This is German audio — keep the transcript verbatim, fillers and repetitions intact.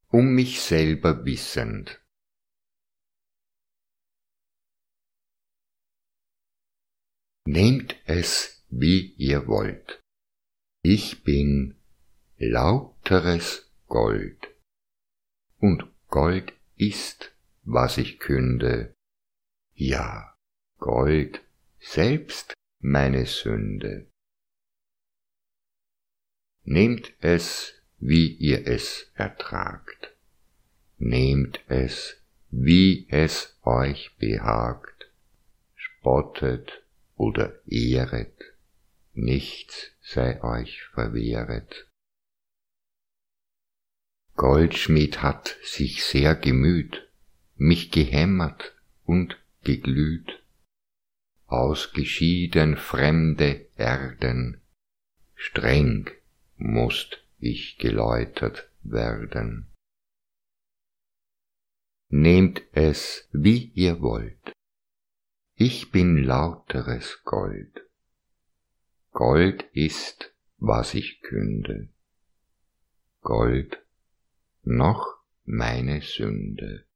um mich selber wissend. Nehmt es, wie ihr wollt. Ich bin lauteres Gold, und Gold ist, was ich künde, ja, Gold selbst meine Sünde. Nehmt es, wie ihr es ertragt, nehmt es, wie es euch behagt, spottet oder ehret, nichts sei euch verwehret. Goldschmied hat sich sehr gemüht, mich gehämmert und geglüht, ausgeschieden fremde Erden, streng mußt ich geläutert werden. Nehmt es, wie ihr wollt, ich bin lauteres Gold, Gold ist, was ich künde, Gold noch meine Sünde.